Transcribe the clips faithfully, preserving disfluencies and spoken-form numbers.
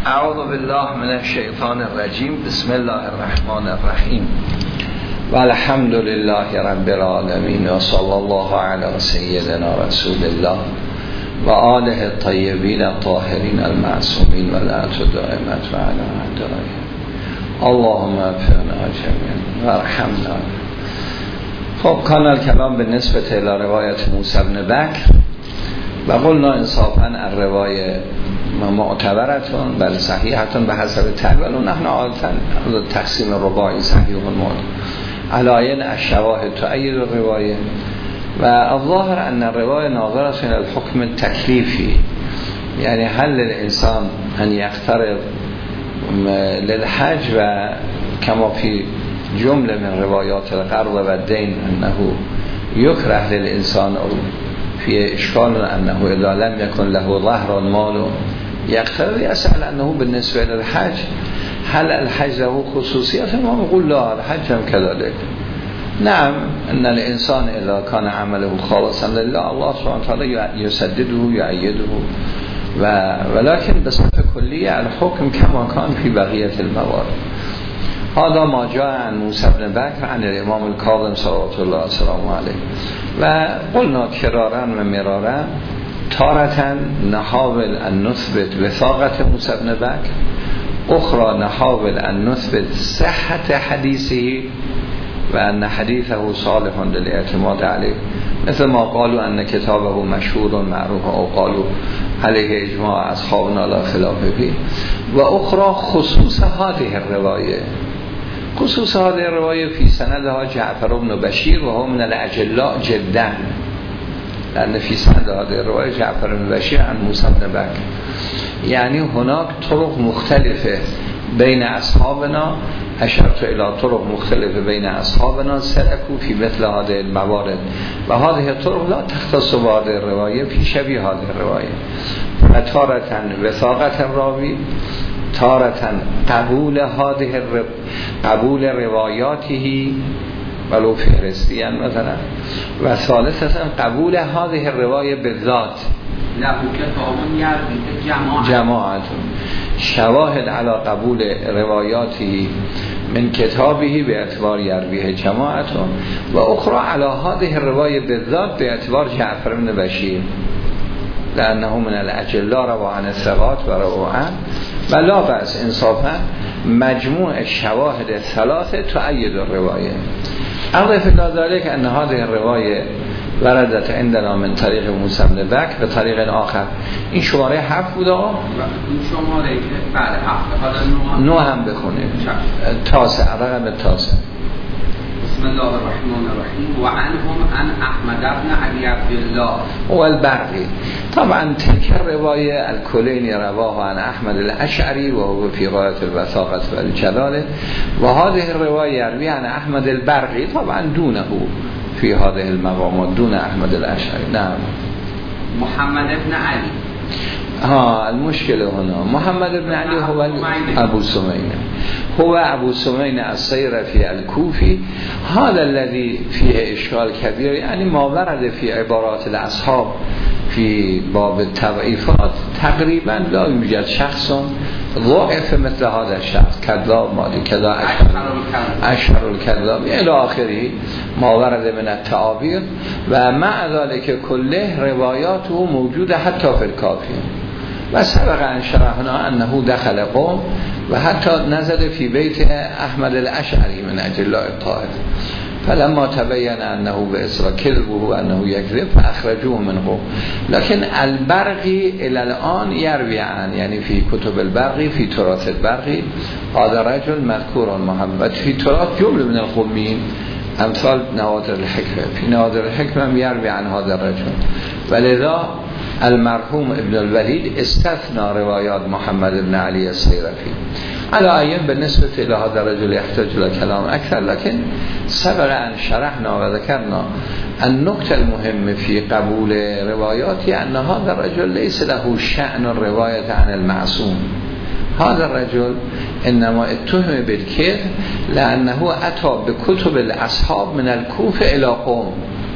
اعوذ بالله من الشیطان الرجیم. بسم الله الرحمن الرحیم و الحمد لله رب العالمین و صلی الله علی سیدنا رسول الله و آله الطیبین الطاهرین المعصومین و لعنت دائمت و علی اعدائهم. اللهم اغفرنا جمیعا و ارحمنا. خب کان الکلام به نسبت الی روایت موسی بن بکر و قلنا انصافا الروایه معتبرتون بل صحیحتون به حسب تقبل و نحن عادتاً تقسیم رباعی صحیح و المعتبر علاین الشواهد تؤید الروایه و الظاهر ان الروایه ناظرة الى الحکم التکلیفی، یعنی هل الانسان ان یقترب للحج و کما فی جمله من روایات القرض و الدین انه یکره للانسان او فی اشکال انه اذا لم یکن له ظهر مال یقترب یسأل انه بالنسبه للحج هل الحج له خصوصیت؟ ما نقول لا، الحج هم كذلك. نعم ان الانسان اذا كان عمله خالصا لله الله سبحانه وتعالى يسدده يعيده و ولكن بصفه كليه الحكم كما كان في بقيه الموارد. هذا ما جاء عن موسی بن بکر عن الامام الكاظم صلوات الله وسلامه علیه و قلنا کرارا و مرارا تارة نحاول ان نثبت وثاقة موسی بن بکر، اخرى نحاول ان نثبت صحة حدیثه و ان حدیثه صالح للاعتماد علیه، مثل ما قالوا ان کتابه مشهور و معروف او قالوا علیه اجماع اصحابنا لا خلاف فيه، و اخرى خصوص هذه الروایه خصوص هذه الروایه فی سندها جعفر بن بشیر و هم من الاجلاء جدا، لأن في سند هذه الرواية جعفر بن بشير عن موسى بن بكر، يعني هناك طرق مختلفة بين أصحابنا، أشرت إلى طرق مختلفة بين أصحابنا سلكوا في مثل هذه الموارد و هذه الطرق لا تختص بهذه الرواية في شبيه هذه الرواية، فتارة وثاقة الراوي، تارة قبول هذه الر... قبول روایاته ولو فهرستی مثلا، و ثالثا قبول هذه الروایه بالذات له کتابون یروی جماعت جماعت شواهد على قبول روایاته من کتابه به اعتبار یرویه جماعت و اخرى على هذه الروایه بالذات به اعتبار جعفر بن بشیر لانه من الاجلاء روى عن الثقات و روى عن و لا بأس انصافا مجموع الشواهد الثلاثه تؤید الروایه. اضف الى ذلك ان هذه الروايه وردت عندنا من طریق موسی بن بکر به طریق آخر. این شماره هفت بود آقا؟ این شماره که بعد هفت حالا نو هم بخونیم تاسع، رقم تاسع. بسم الله الرحمن الرحیم و عنهم عن احمد بن علی عبدالله و البرقی. طبعا تلك الروایه الکلینی رواه عن احمد الاشعری و هو فی غایت الوثاقه و الجلال و هذه الروایه یروی عن احمد البرقی طبعا دونه فی هذه المقامات دون احمد الاشعری. نعم محمد بن علی. ها المشكلة هنا محمد بن علي هو أبو سمين، هو أبو سمين الصيرفي الكوفي، هذا الذي فيه إشكال كبير، يعني ما ورد في عبارات الأصحاب في باب التضعيفات تقريبا لا يوجد شخص ضعف مثل هذا الشخص، كذاب مالي كذا أشهر الكذاب إلى آخره ما ورد من التعابير و مع ذلك كله رواياته موجودة حتى في الكافي. و سبق ان شرحنا انه دخل قوم و حتی نزل في بیت احمد الاشعری من اجلاء الطائف فلما تبين انه باسرا كذبه وانه يكذب فاخرجوه من قوم. لكن البرقي الى الان يروي عن، يعني في كتب البرقي في تراث البرقي هذا رجل مذكور محمد في تراث جمله من القوميين امثال نوادر الحكمه، في نوادر الحكمه يروي عن هذا الرجل، ولذا المرحوم ابن الولید استثنى روایات محمد بن علی الصیرفی. على أيام بالنسبة إلى هذا الرجل يحتاج إلى كلام أكثر، لكن سبق أن شرحنا وذكرنا النقطة المهمة في قبول رواياته أن هذا الرجل ليس له شأن الرواية عن المعصوم. هذا الرجل إنما اتهم بالكذب لأنه أتى بكتب الأصحاب من الكوفة إلى قوم،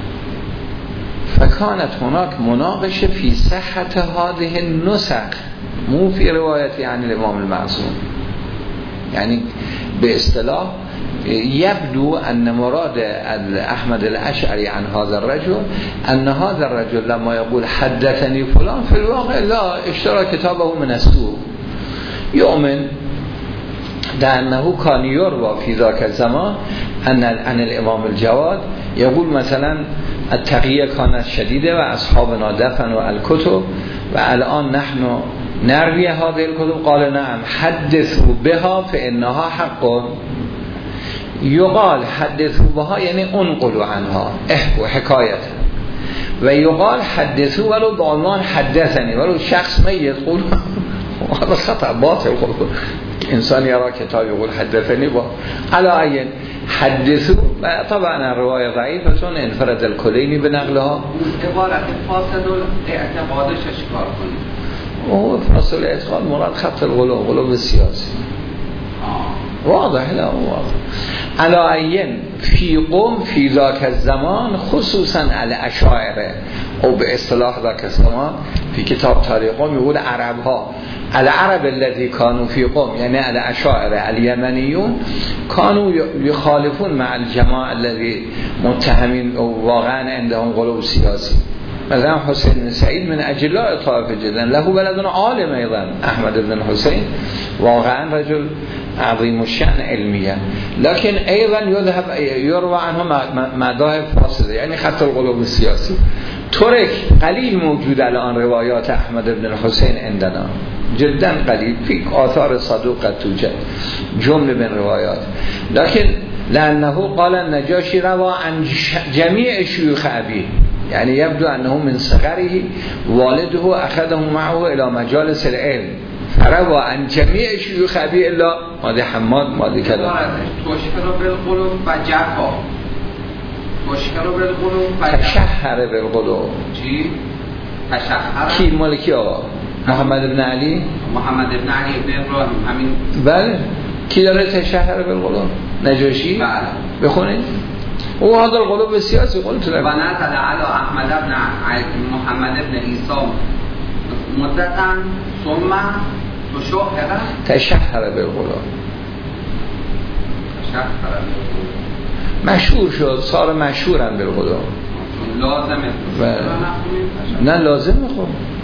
فكانت هناك مناقشة في صحة هذه النسخ مو في رواية عن الإمام المعصوم. يعني به اصطلاح يبدو أن مراد أحمد الأشعري عن هذا الرجل أن هذا الرجل لما يقول حدثني فلان في الواقع لا اشترى كتابه من السوق، يؤمن لأنه كان يروى في ذاك الزمان أن عن الإمام الجواد يقول مثلا التقية كانت شديدة وأصحابنا دفنوا الكتب والآن نحن نروي هذه الكتب. قال نعم حدثوا بها فإنها حق. يقال حدثوا بها يعني انقلوا عنها، احكوا حكاية. و يقال حدثوا ولو بعنوان حدثني، ولو شخص ميت قول هذا خطأ باطل. انسان يرى کتاب يقول حدثني با على أي حدثوا. طبعا الرواية ضعيفة چون انفرد الكليني بنقلها. عبارت فاسد الاعتقادش اشکار کنید. هو فاصل الاعتقاد مراد خط الغلو، غلو السياسي. واضح لا واضح. على أي في قوم في ذاك الزمان خصوصا الاشاعره او به اصطلاح ذاك الزمان في كتاب تاریخ قوم يقول عربها العرب الذي كانوا في قوم يعني الاشاعره اليمنيون كانوا يخالفون مع الجماعه الذي متهمين واقعا عندهم غلو سياسي. مثلا حسين بن سعيد من اجلاء طائفه جدا، له بلد عالم ايضا احمد بن حسين واقعا رجل عظيم الشأن علميا، لكن ايضا يذهب يروى عنه مذاهب فاسده يعني خط القلوب السياسي. ترك قلیل موجود الان روایات احمد بن الحسین عندنا جدا قلیل في آثار صدوق قد توجد جمله من روایات، لكن لأنه قال النجاشي روى عن جميع شيوخ أبيه يعني يبدو أنه من صغره والده أخذه معه إلى مجالس العلم روى عن جميع شيوخ أبيه إلا ماذا حماد ماذا كذا تشهر بالقلوب فجعفا تشهر بالقلوب تشهر بالقلوب چی؟ تشهر کی مالکی آقا؟ محمد ابن علی؟ محمد ابن علی ابن ابراهیم همین. بله کی داره تشهر بالقلوب؟ نجاشی؟ بله بخونید او هذا القلوب السياسي قلت لك ونزل على احمد بن محمد بن عيسى مدتا ثم تشهر تشهر بالقلوب تشهر بالقلوب مشهور شد صار مشهورا بالقلوب لازمه نه لازم میخوام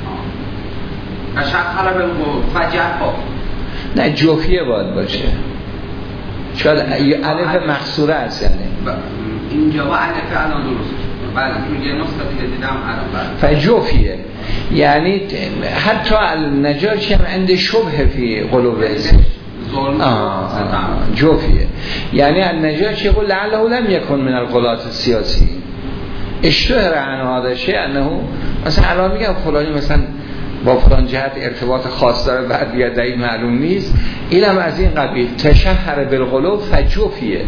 تشهر بالقلوب فجعفا نه جوفیه باید باشه شاید الف مخصوره است یعنی اینجا با الف الان درست شد بعد توی نسخه دیگه دیدم الان فجوفیه يعني حتى النجاشي عنده شبه في قلوب الإنسان آه آه جوفية يعني النجاشي يقول لعله لم يكن من القضاة السياسيين. اشتهر عن هذا الشيء أنه مثلا على میگم فلانی مثلا با فلان جهت ارتباط خاص داره بعد یدعی معلوم نیست اینم از این قبیل تشهر بالقلوب فجوفیه.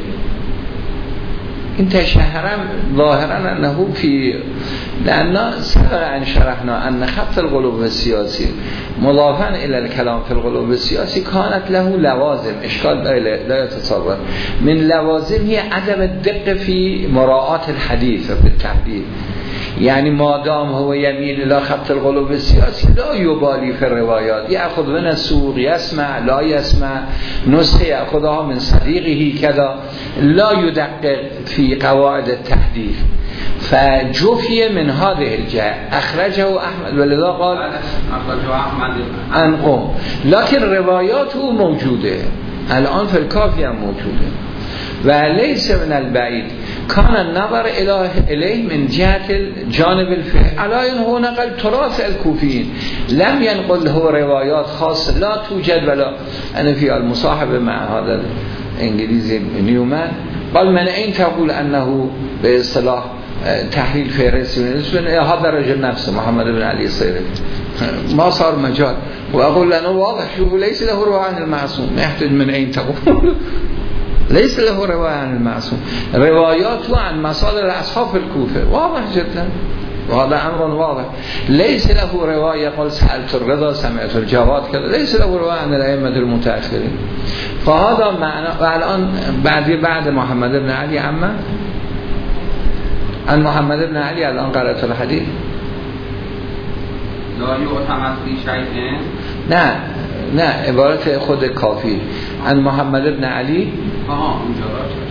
این تشهرم ظاهرا انه في لأن سبق ان شرحنا ان خط القلوب السياسي مضافا الى الكلام في القلوب السياسي كانت له لوازم اشكال لا يتصور. من لوازم هي عدم الدقة في مراعاة الحديث في التحديد، يعني ما دام هو يميل الى خط القلوب السياسي لا يبالي في الروايات يأخذ من السوق يسمع لا يسمع نسخة يأخذها من صديقه كذا لا يدقق في قواعد التحديث. فجوفي من هذه الجهة أخرجه أحمد ولذا قال أخرجه أحمد عن قوم، لكن رواياته موجودة الآن في الكافي موجودة وليس من البعيد كان النظر إليه من جهة الجانب الفقهي على أنه هو نقل تراث الكوفيين لم ينقل له روايات خاصة لا توجد. ولا أنا في المصاحبة مع هذا الإنجليزي نيومان قال من أين تقول أنه باصطلاح تحلیل فهرستی هذا الرجل نفسه محمد بن علي الصيرفي ما صار مجال وأقول لأنه واضح شوفوا ليس له رواية عن المعصوم ما يحتاج من أين تقول ليس له رواية عن المعصوم رواياته عن مصادر أصحاب الكوفة واضح جدا وهذا أمر واضح. ليس له رواية قال سألت الرضا سمعت الجواد كذا ليس له رواية عن الأئمة المتأخرين. فهذا معنى. والآن بعد بعد محمد بن علي عما عن محمد بن علي الآن قرأت الحديث لا یعتمد فی شیء. نه نه عبارت خود کافی ان محمد ابن علی. آها اونجا راجعش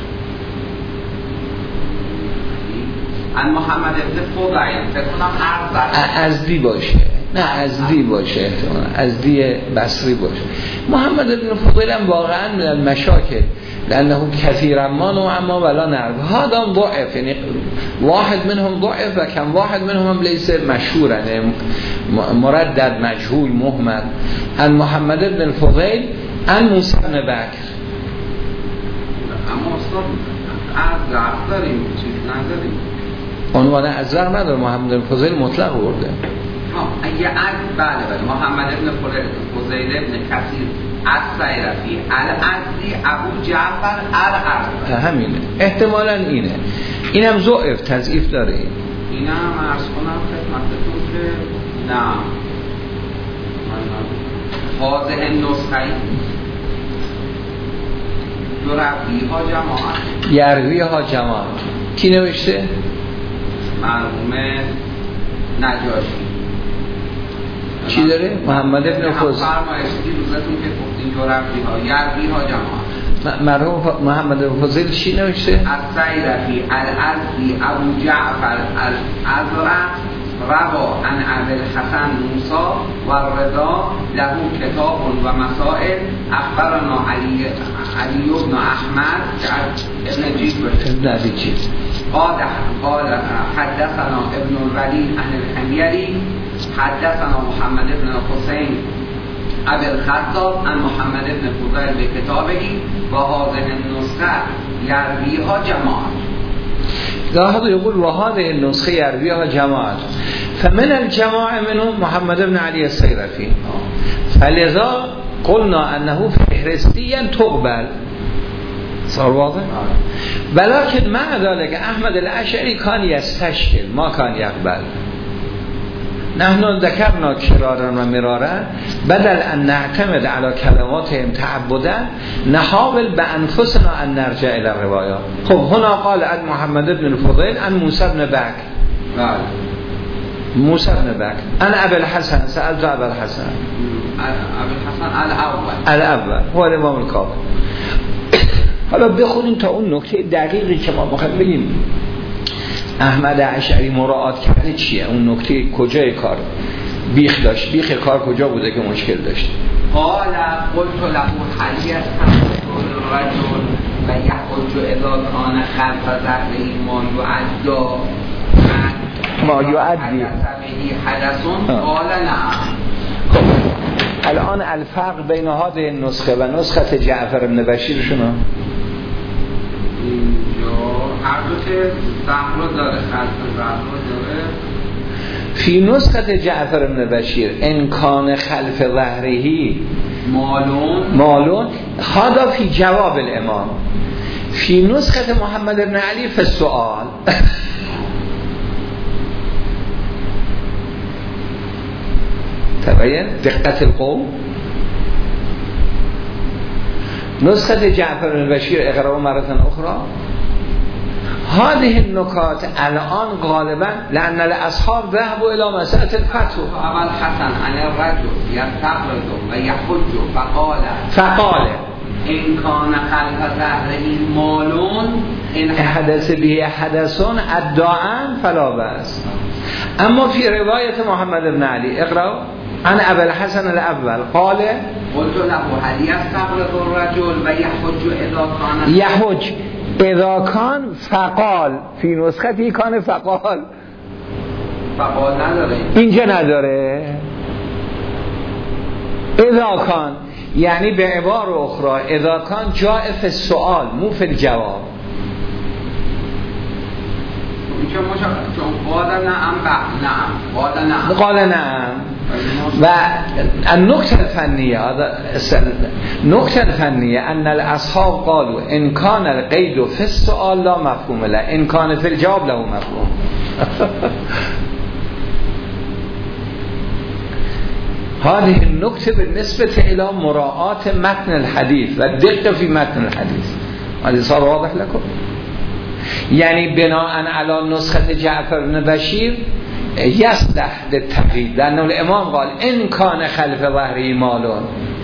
ان محمد ابن فضیل فکر کنم ازدی باشه، نه ازدی باشه احتمالا ازدی بصری باشه. محمد ابن فضیل هم واقعا من المشاکل لانه کثیرا ما نوع اما ولا نعرف هادام ضعف، یعنی واحد منهم ضعف و کم واحد منهم هم لیس مشهور، یعنی مردد مجهول مهمل. ان محمد ابن فضیل ان موسی بن بکر. اما اصلا از ضعف داریم چیز نداریم، عنوان از ضعف نداره. محمد ابن فضیل مطلق برده. اگه از بله بله محمد ابن فضیل ابن کثیر السیرفی الازدی ابو جعفر الارض، همینه احتمالاً اینه. اینم ضعف تضعیف داره. اینم عرض کنم خدمتتون که نه حاضر نسخه دو ربی ها جماعت یروی ها جماعت کی نوشته؟ مرحوم نجاشی. چی داره؟ محمد ابن فضیل فرمایشی روزتون که گفتین دو ربی ها یروی ها جماعت. مرحوم محمد ابن فضیل چی نوشته؟ السیرفی الازدی ابو جعفر الازرق روا عن ابی الحسن موسی و رضا له کتاب و مسائل اخبرنا علی علی بن احمد ابن جیبر ابن علی جیبر قال قال حدثنا ابن الولید عن الحمیری حدثنا محمد ابن حسین ابی الخطاب عن محمد ابن فضیل بکتابهی و هذه النسخه یرویها جماعت. لاحظوا يقول وهذه النسخة يرويها جماعة فمن الجماعة منهم محمد بن علي السيرفي فلذا قلنا أنه فهرستيا تقبل. صار واضح؟ ولكن مع ذلك أحمد الأشعري كان يستشكل ما كان يقبل. نحن ذكرنا كرارا ومرارا بدل أن نعتمد على كلماتهم تعبدا نحاول بأنفسنا أن نرجع إلى الروايات. خب هنا قال عن محمد بن الفضيل عن موسى بن بكر موسى بن بكر أنا أبي الحسن سألت أبي الحسن أبي الحسن الأول الأول هو الإمام الكاظم. حالا بخونیم تا اون نکته دقیقی که ما بخوایم بگیم احمد اشعری مراعات کرده چیه، اون نکته کجای کار بیخ داشت، بیخ کار کجا بوده که مشکل داشت. قال قلت له حلی الرجل و یحج اذا کان خلف ظهره ما یعدا ما یعدی حدث قال نعم. خب الان الفرق بین هذه النسخه و نسخه جعفر بن بشیر شما هر دو که زهرا داره خلف زهرا داره. فی نسخه جعفر بن بشیر انکان خلف ظهرهی مالون مالون هذا فی جواب الامام. فی نسخه محمد بن علی فی السؤال. تبین دقت القوم. نسخه جعفر بن بشیر اقرأوا مرة اخرى. هذه النکات الان غالبا لأن الاصحاب ذهبوا الى مسألة الفتح. اول حسن عن الرجل يستقرض و يحج فقال فقال ان كان خلف ظهره مالون ان حدث به حدثون ادعاء فلا بأس. اما في رواية محمد بن علي اقرأوا عن ابي الحسن الاول قال قلت له هل يستقرض الرجل و يحج اذا كان يحج اذا کان فقال فی نسختی کان فقال فقال نداره اینجا نداره. اذا کان یعنی به عبار اخرى اذا کان جاء فی السؤال مو فی الجواب. اینجا مشخص چون قال نعم نعم قال نعم قال نعم. و النکته الفنیه نکته الفنیه ان الاصحاب قالوا ان كان القید في السؤال لا مفهوم له ان كان في الجواب له مفهوم. هذه النکته بالنسبه الى مراعات متن الحديث و دقت في متن الحديث. هذا صار واضح لكم؟ یعنی بناء علی نسخه جعفر بن بشیر یصلح للتقیید، لأن الامام قال ان کان خلف ظهری مالون.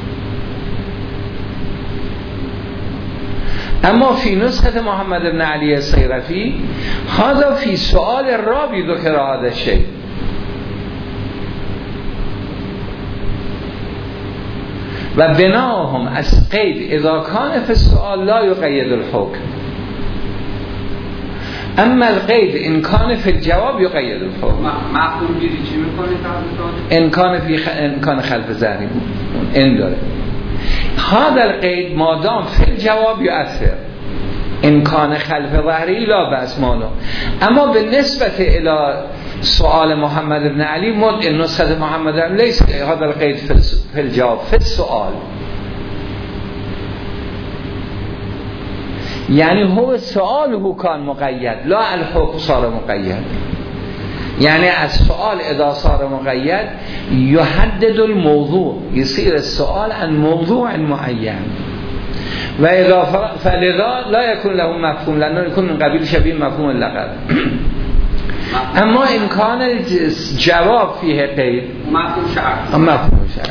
اما فی نسخه محمد بن علی الصیرفی هذا فی سؤال رابی ذکر هذا الشیء. و بناهم از قید اذا کان فی السؤال لا یقید الحکم، اما القید ان کان فی الجواب یقید الحکم. مفهوم گیری چی میکنه؟ ان کان فی خ... ان کان خلف ظهری این داره. هذا القید مادام فی الجواب یؤثر، ان کان خلف ظهری لا بأس مالو. اما به نسبت الی سؤال محمد بن علی مد نسخه محمد بن لیس هذا القید فی الجواب فی السؤال، یعنی هو سؤال هو کان مقید لا الحکم صار مقید. یعنی از سؤال اذا صار مقید یحدد الموضوع، يصير السؤال عن موضوع معین. و اذا فلذا لا يكون له مفهوم لانه يكون من قبیل شبیه مفهوم اللقب. اما امکان جواب فیه قید مفهوم شرط، مفهوم شرط.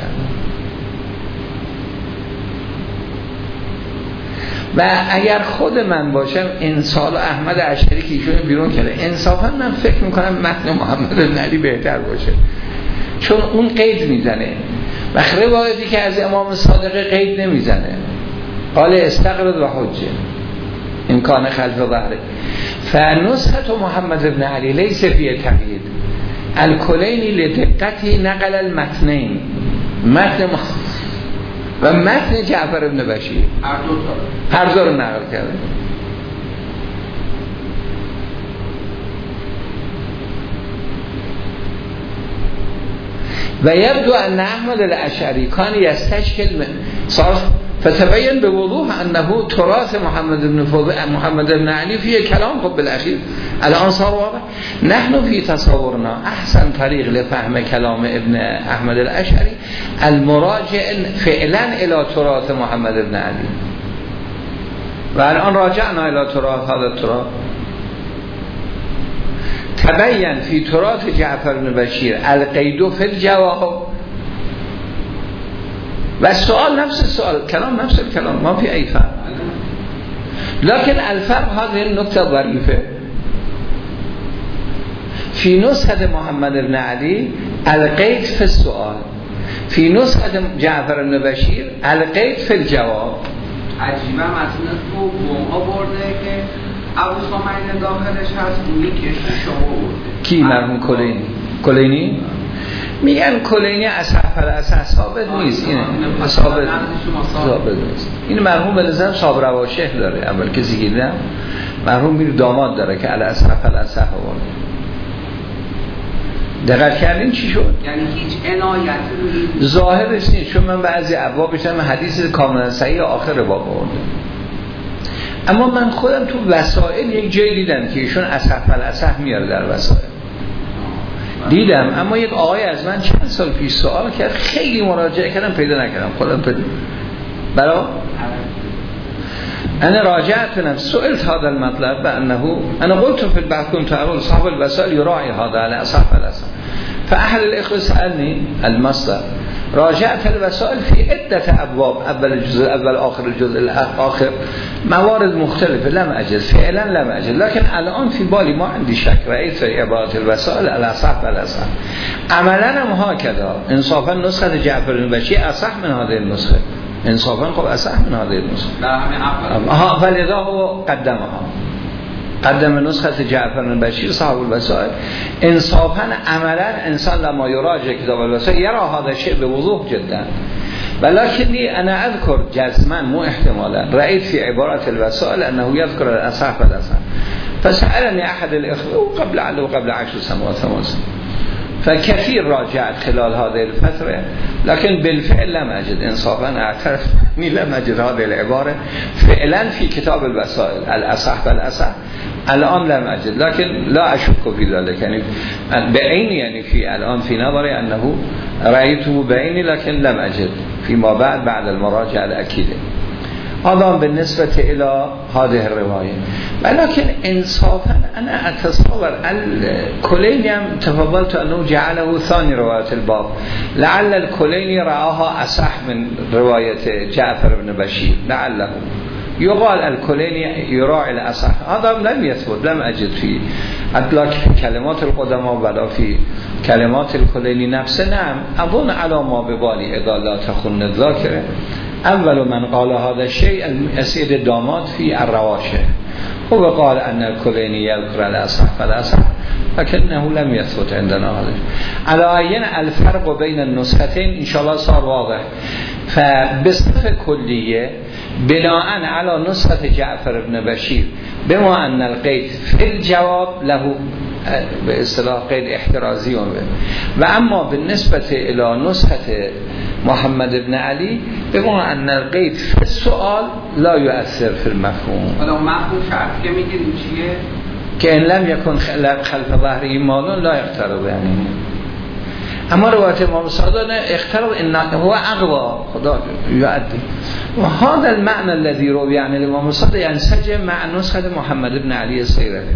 و اگر خود من باشم انسان احمد عشری که ایشون بیرون کرده، انصافا من فکر میکنم متن محمد بن علی بهتر باشه، چون اون قید میزنه و روایتی که از امام صادق قید نمیزنه. قال استقرض و حجه امکان خلف ظهره. فنسخه محمد بن علی لیس فیه تقیید، الکلینی لدقتی نقل المتنین، متن و متن جعفر بن بشیر هر دو تا هر دو رو نقل کرده. و یبدو ان احمد الاشعری کان یستشکل صارف فتبین به وضوح انه تراث محمد بن فضل محمد بن علی فیه کلام. خب بالاخیر الان صار واضح. نحن فی تصورنا احسن طریق لفهم کلام ابن احمد الاشعری المراجع فعلا الى تراث محمد بن علی. و الان راجعنا الى تراث هذا التراث. تبین فی تراث جعفر بن بشیر القید فی الجواب و السؤال نفس السؤال، كلام نفس الكلام، ما في أي فرق. لكن الفرق هذه النقطة ظريفة. في نسخة محمد بن علي القيد في السؤال، في نسخة جعفر بن بشير القيد في الجواب. عجیبه مثلا تو بومها برده که ابو سامعین داخلش هست، اونی کشتی شما برده. کی مرحوم کلینی؟ کلینی؟ میگن کلینی اصحاب الاصح ثابت نیست، اینه ثابت ثابت نیست. این مرحوم به نظر صاحب رواشح داره، اول کسی گیردم مرحوم میر داماد داره که الاصح الاصح آورده. دقت کردین چی شد؟ یعنی هیچ عنایتی نیست ظاهرش نیست، چون من بعضی ابوابش هم حدیث کاملا صحیح آخر باب آورده. اما من خودم تو وسائل یک جای دیدم که ایشون اصح الاصح میاره در وسائل دیدم. اما یک آقای از من چند سال پیش سوال کرد، خیلی مراجعه کردم پیدا نکردم. خودم پیدا برای انا راجعت نفس سئلت هذا المطلب بانه انا قلت في البحث كنت اقول صاحب الوسائل يراعي هذا على اصح الاصح. فاحد الاخوه سالني المصدر، راجعت الوسائل في عده ابواب، اول الجزء الاول اخر الجزء الاخر موارد مختلفه، لم اجد فعلا لم اجد. لكن الان في بالي ما عندي شك، رايت في عبارات الوسائل الاصح والاصح عملا هم هكذا. انصافا نسخه جعفر بن بشیر اصح من هذه النسخه، انصافا خب اصح من هذه النسخه. لا همین اول ها فلذا هو قدمها، قدم نسخه جعفر بن بشیر صاحب الوسائل. انصافا عملا انسان لما يراجع كتاب الوسائل يرى هذا الشيء بوضوح جدا. ولكني انا اذكر جزما مو احتمالا رايت في عباره الوسائل انه يذكر الاصح والاصح. فسالني احد الاخوه قبل عنده قبل عشر سنوات ثمان، فكثير راجعت خلال هذه الفترة، لكن بالفعل لم أجد، إنصافا أعترف أني لم أجد هذه العبارة فعلا في كتاب الوسائل الأصح والأصح. الآن لم أجد، لكن لا أشك في ذلك، يعني بعيني يعني في الآن في نظري أنه رأيته بعيني، لكن لم أجد فيما بعد بعد المراجعة الأكيدة. آدم به نسبت الى هذه الروایه. ولكن انصافا انا اتصور الكليني هم تفضلت انه جعله ثاني روايه الباب، لعل الكليني رآها اصح من روايه جعفر بن بشير، لعله يقال الكليني يراعي الاصح. هذا لم يثبت، لم اجد في لا في كلمات القدماء ولا في كلمات الكليني نفسه. نعم اظن على ما ببالي اذا لا تخن الذاكره اول من قال هذا الشيء السيد داماد في الرواشه، هو قال ان الكليني يذكر الاصح فالاصح، لكنه لم يثبت عندنا هذا. على عين الفرق بين النسختين ان شاء الله صار واضح. فبصفه كليه بناء على نسخه جعفر بن بشير بما ان القيد في الجواب له به اصطلاح قید احترازی و اما بالنسبه الى نسخه محمد بن علی بما ان القید في السؤال لا يؤثر في المفهوم. حالا مفهوم شرط که میگیم چیه؟ که ان لم يكن خلف ظهره مال لا يقترب، یعنی اما روایت امام صادق اخترب ان هو اقوا خدا یعدی و هذا المعنى الذي روي عن الامام صادق ينسجم مع نسخه محمد بن علی الصیرفی.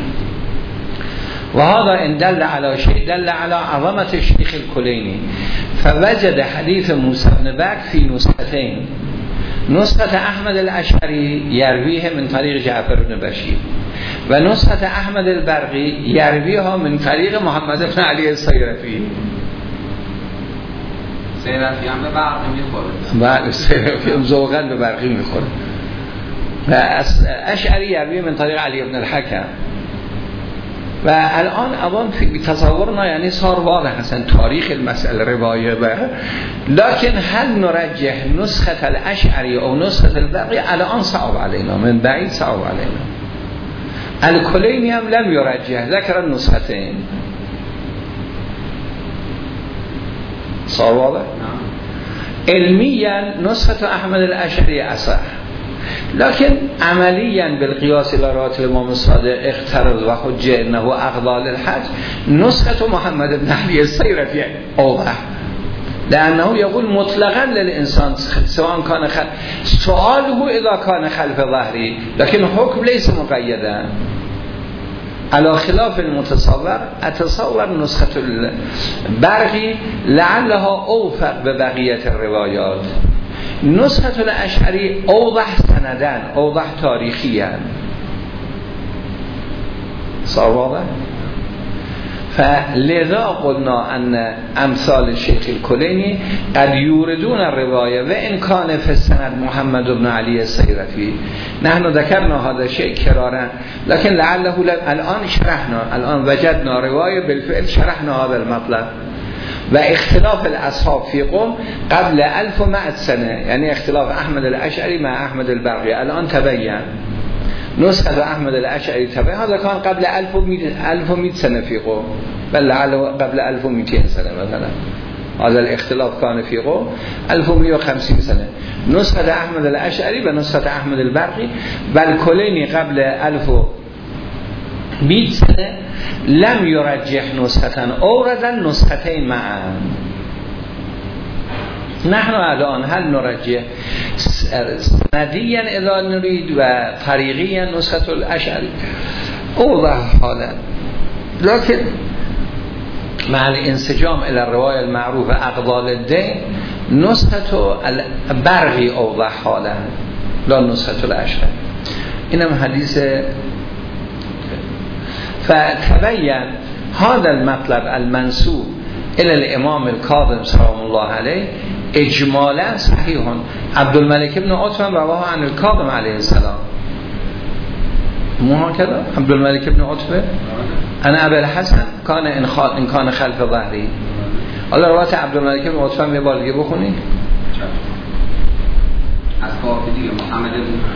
وهذا ان دل على شيء دل على عظمه الشيخ الكليني، فوجد حديث موسى بن بكر في نسختين، نسخه احمد الاشعری يرويه من طريق جعفر بن بشير و نسخه احمد البرقی يرويها من طريق محمد بن علی الصیرفی. صیرفی هم به برقی میخوره. بله صیرفی هم ذوقاً به برقی میخوره. و اشعری يرويه من طريق علی بن الحكم. و الان اوان فی تصورنا یعنی صار واضح اصلا تاریخ المسئله روایه و لكن هل نرجح نسخه الاشعری او نسخه البرقی الان صعب علينا، من بعید صعب علينا. الكليني هم لم يرجح، ذكر النسختين. صار واضح؟ علميا نسخه احمد الاشعری اصح، لكن عمليا بالقياس الى رواية الامام الصادق اخترض و حجه انه اقضى للحج نسخة محمد بن علي الصيرفي اوضح، لانه يقول مطلقا للانسان سواء كان خل... سؤاله اذا كان خلف ظهري، لكن حكم ليس مقيدا. على خلاف المتصور اتصور نسخة البرقي لعلها اوفق ببقية الروايات. نسخة الاشعری اوضح سندن، اوضح تاریخیاً. صار واضح؟ فلذا قلنا ان امثال الشيخ الكليني قد يوردون الرواية وان كان في السند محمد بن علي الصيرفي. نحن ذكرنا هذا الشيء كرارا، لكن لعله الان شرحنا، الان وجدنا رواية بالفعل شرحنا هذا المطلب. و اختلاف الاصحاب في قوم قبل الف و مئة سنه، يعني اختلاف احمد الاشعری مع احمد البرقی الان تبين. نسخه احمد الاشعری تبين هذا كان قبل الف و مئة سنه في قوم، بل قبل الف و مئتين سنه مثلا. هذا الاختلاف كان في قوم الف و مئة و خمسين سنه. نسخه احمد الاشعری و نسخه احمد البرقی بل کلینی قبل الف و مئة سنه لم يرجح نسختن اوردن نسختين معا. نحن الان هل نرجح سنديا اذا نريد و طريقيا نسخة الاشعري اوضح حالا، لكن مع الانسجام الى الرواية المعروفة اقضال الدين نسخة البرقي اوضح حالا لا نسخة الاشعري. اینم حدیث. فتبين هذا المطلب المنسوب الى الامام الكاظم سلام الله عليه اجمالا صحيح. عبد الملك بن عتبة رواه عن الكاظم عليه السلام، مو هكذا؟ عبد الملك بن عتبة انا ابي الحسن كان ان كان خلف ظهري. حالا روایت عبد الملک بن عتبه یه بار دیگه بخونید. از کافی محمد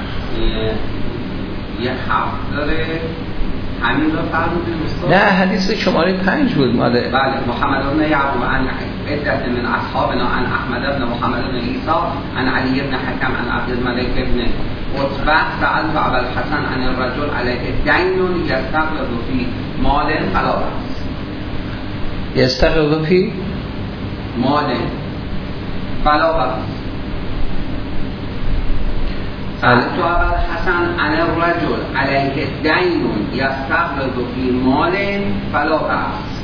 یه حرف داره همین رو فرمودید استاد؟ نه حدیث شماره پنج بود ماده. بله محمد بن یعقوب عن عدة من اصحابنا عن احمد بن محمد بن عیسی عن علی بن حکم عن عبد الملك بن عتبه سألت ابا الحسن عن الرجل علیه دین یستقرض فی مال فلا بأس. یستقرض فی مال فلا بأس. سألت أبا الحسن عن الرجل عليه دين يستقرض في مال فلا بأس.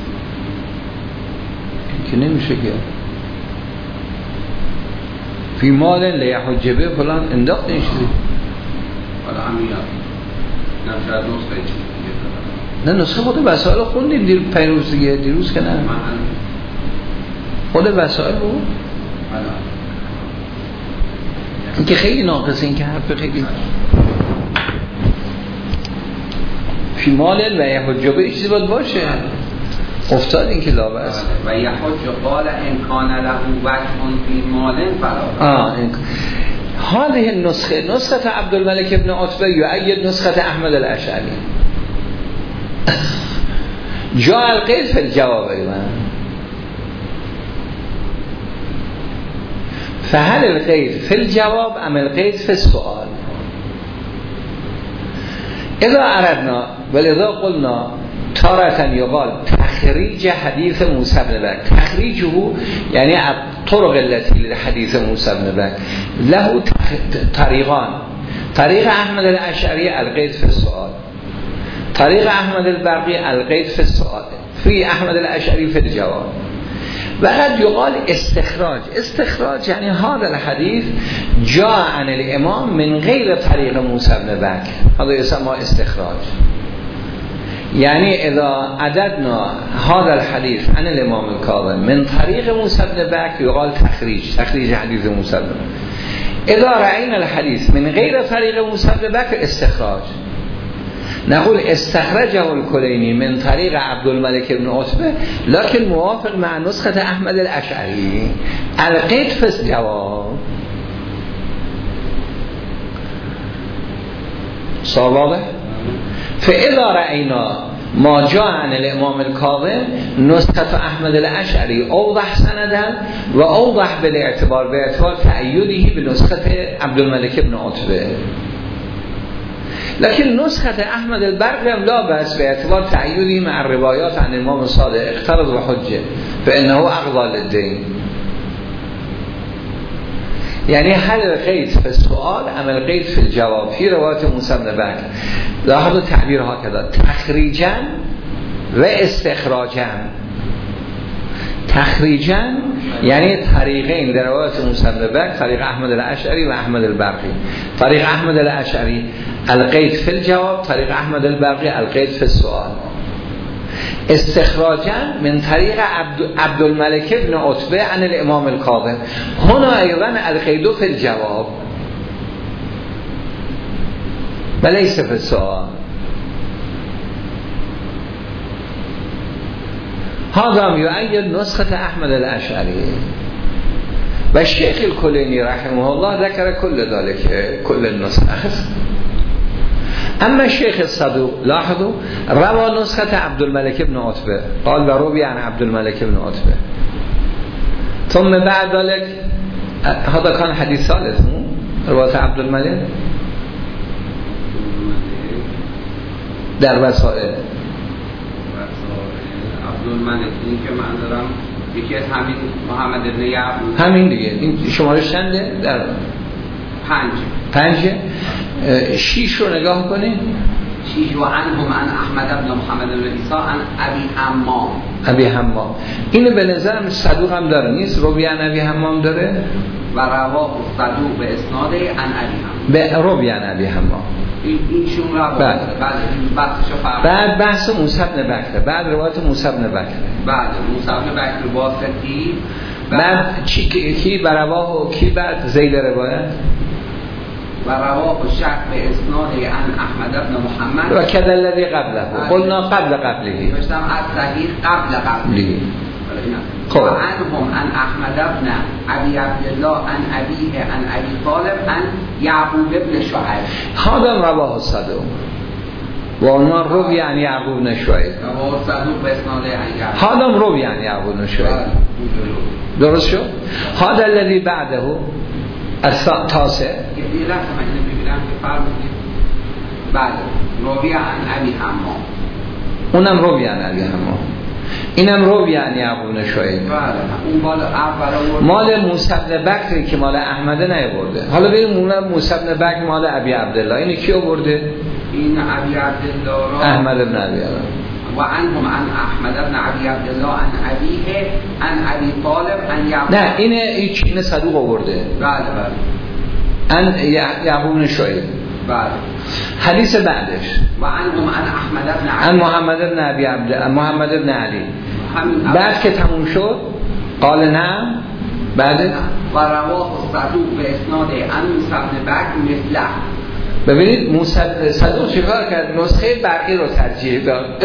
که نمیشه که فی مال لیحج به فلان انداخت این چیزی حالا همین نفرد نسخه چیزی نه نسخه خود وسائل خوندیم دیر پیروز دیگه دیروز که نه خود وسائل بود این که خیلی ناقصه این که حرف خیلی فی مال لیحج به چیزی باید باشه افتاد این که لابه است و یحج قال ان کان له وجه فی مال فلا. آه هذه النسخه نسخه عبدالملک ابن عتبه یؤید نسخه احمد الاشعری جاء القید فی الجواب ایوان فهل القید فی الجواب ام القید فی السؤال. اذا اردنا ولذا قلنا تارة يقال تخريج حديث موسى بن بكر تخريجه يعني الطرق التي لحديث موسى بن بكر له طريقان. طريق أحمد الأشعري القيد في السؤال طريق أحمد البرقي القيد في السؤال في أحمد الأشعري في الجواب. وقد يقال استخراج استخراج يعني هذا الحديث جاء عن الإمام من غير طريق موسى بن بكر هذا يسمى استخراج. يعني إذا عددنا هذا الحديث عن الإمام الكاظم من طريق موسى بن بكر يقال تخريج تخريج حديث موسى بن بكر. إذا رأينا الحديث من غير طريق موسى بن بكر استخراج نقول استخرجه الكليني من طريق عبد الملك بن عتبة لكن موافق مع نسخة أحمد الأشعري القيد في الجواب. صار واضح؟ فإذا رأينا ما جاء عن الإمام الكاظم نسخة أحمد الأشعري أوضح سندا وأوضح بالاعتبار باعتبار تأييده بنسخة عبد الملك بن عتبة. لكن نسخة أحمد البرقي لا بأس باعتبار تأييده مع الروايات عن الإمام الصادق اقترض وحجة فإنه أقضى للدين. يعني هل القيد في السؤال أم القيد في الجواب في رواية موسى بن بكر لاحظوا التعبير هكذا تخريجا واستخراجا. تخريجا يعني طريقين در رواية موسى بن بكر طريق أحمد الأشعري وأحمد البرقي. طريق أحمد الأشعري القيد في الجواب طريق أحمد البرقي القيد في السؤال. استخراجا من طريق عبد, عبد الملك بن عتبة عن الإمام الكاظم هنا أيضا القيد في الجواب وليس في السؤال. هذا يؤيد نسخة أحمد الأشعري. والشيخ الكليني رحمه الله ذكر كل ذلك كل النسخة. أما الشيخ الصدوق لاحظوا روى نسخة عبد الملك بن عتبة قال وروي عن عبد الملك بن عتبة ثم بعد ذلك هذا كان حديث ثالث مو رواية عبد الملك در وسائل عبد الملك این که من دارم یکی از همین محمد بن یعقوب همین دیگه این شمارش چنده در پنج پنج شیش رو نگاه کنید شیش و عنهم عن احمد بن محمد بن عیسی عن ابی حمام ابی حمام اینو به نظرم صدوق هم داره نیست روی عن ابی حمام داره و رواه صدوق به اسناد عن ابی حمام به روی عن ابی حمام اینشون رو بعد بعد بحثشو فرق بعد بحث موسی بن بکر بعد روایت موسی بن بکر بعد موسی بن بکر واسطی بعد چی کی برواه و کی بعد زید روایت و رواه شک به اسناد عن احمد بن محمد و کذا الذی قبله قلنا قبل قبله گفتم از صحیح قبل قبله خب عنهم عن احمد بن ابي عبد الله عن ابيه عن ابي طالب عن يعقوب بن شعيب هذا رواه الصدوق و عنوان روی عن یعقوب بن شعیب رواه الصدوق به اسناد عن یعقوب هذا روی عن یعقوب بن شعیب درست شد هذا الذي بعده التاسع یه لحظه من اینو ببینم که فرق بله روی عن ابی حمام اونم روی عن ابی حمام اینم رو یعنی ابو شعیب. بله اون مال اول مال موسی بن بکری که مال احمد نیاورده. حالا بریم اون موسی بن بکر مال ابی عبدالله، اینو کی آورده؟ این ابی عبدالله را احمد بن ابی عبدالله و عنهم عن احمد بن ابی عبدالله عن ابیه عن ابی طالب عن یعقوب. نه اینه هیچ اینه صدوق آورده. بله بله. ان یعقوب بن شعیب. بله. حدیث بعدش و عنهم عن احمد بن عن محمد بن ابی عبد محمد بن علی. بعد که تموم شد قال نعم بعد و رواه صدوق به اسناد عن موسی بن بکر مثله. ببینید موسی صدوق چیکار کرد؟ نسخه برقی رو ترجیح داد.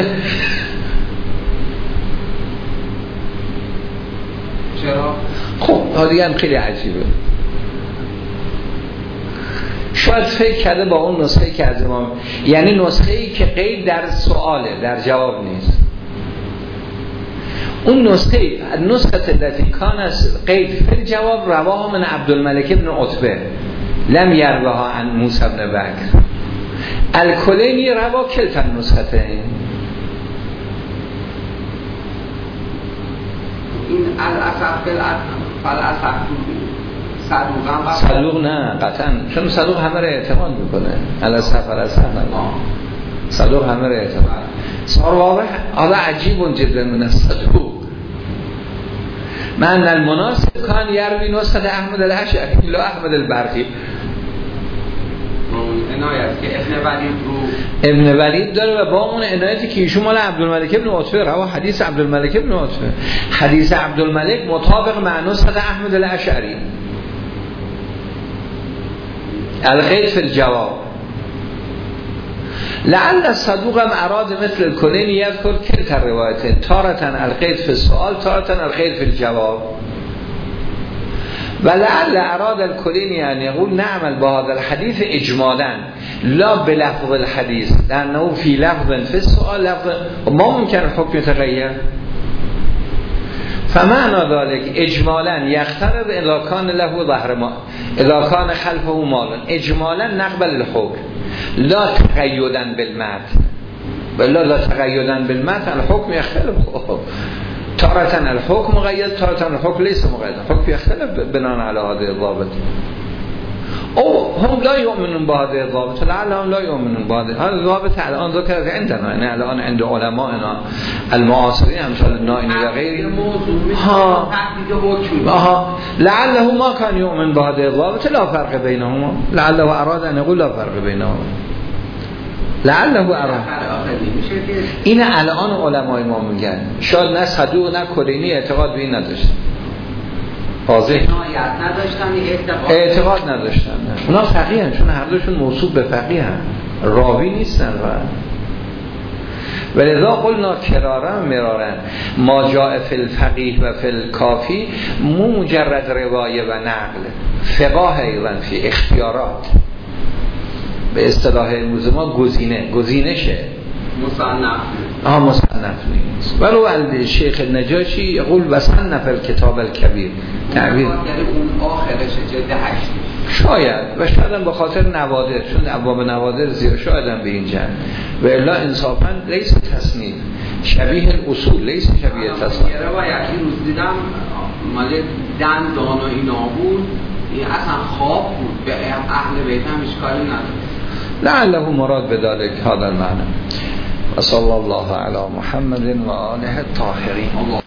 چرا؟ خب دیگه هم خیلی عجیبه. شاید فکر کرده با اون نسخه که از امام، یعنی نسخه‌ای که قید در سواله در جواب نیست. اون نسخه نسخه التي کان است قید فی جواب رواه من عبدالملک ابن عتبه لم یروها عن موسی بن بکر. الکلینی روا کلتا نسخته. این الاصح فالاصح صدوق صدوق نه قطعا، چون صدوق همه را اعتماد میکنه. الاصح فالاصح نه صدوق همه را اعتماد. صار واضح. حالا عجیب جدا من الصدوق من المناسب کان یروی نسخه احمد الاشعری لا احمد البرقی. عنایت که ابن ولید رو ابن ولید داره و با اون عنایتی که ایشون مال عبدالملک ابن عتبه روا حدیث عبدالملک ابن عتبه، حدیث عبدالملک مطابق مع نسخه احمد الاشعری. القید فی الجواب لعل الصدوق هم اراد مثل الکلینی یذکر کلتا روایته تارتن القید فی السؤال تارتن القید فی الجواب. ولعل اراد الکلینی ان یقول نعمل با هذا الحدیث اجمالا لا بلفظ الحدیث لانه فی لفظ فی السؤال لفظ ما ممکن حکم یتغیر. فمعنى ذلك اجمالا یقترب اذا کان له ظهر ما اذا کان خلفه مال اجمالا نقبل الحکم لا تقیدا بالمتن بلا لا تقیدا بالمتن الحکم یختلف. تارة الحكم مقيد تارة الحكم ليس مقيد الحكم يختلف بناء على هذه الضابط. او هم لا يؤمنون بهذه الضابط لعلهم لا يؤمنون بهذه هذا الضابط الان ذكر عندنا يعني الان عند علمائنا المعاصرين امثال النائني و غيره ها ها لعله ما كان يؤمن بهذه الضابط لا فرق بينهما لعله اراد ان يقول لا فرق بينهما لعله اراد. این الان علمای ما میگن شاید نه صدوق نه کلینی اعتقاد به این نداشتن، واضح نداشتن اعتقاد نداشتن. اونا فقیه هن چون هر دوشون موصوف به فقیه هن، راوی نیستن. و لذا قلنا کرارا مرارا ما جاء فی الفقیه و فی الکافی مو مجرد روایه و نقل فقاه ایضا فی اختیارات به اصطلاح امروز ما گزینه گزینشه مصنف آها مصنف نیست. ولو ال شیخ النجاشی یقول وصنف الکتاب الکبیر تعبیر اون آخرش جلد هشت شاید و شاید هم به خاطر نوادر چون ابواب نوادر زیاد شاید هم به این جن و الا انصافا لیس تصنیف شبیه الاصول لیس شبیه تصنیف. یه روایتی روز دیدم مال دن دان و اینا بود این اصلا خواب بود به اهل بیت هم اشکالی نداره لعله مراد بذلك هذا المعنى. و صلی الله علی محمد و آله الطاهرین.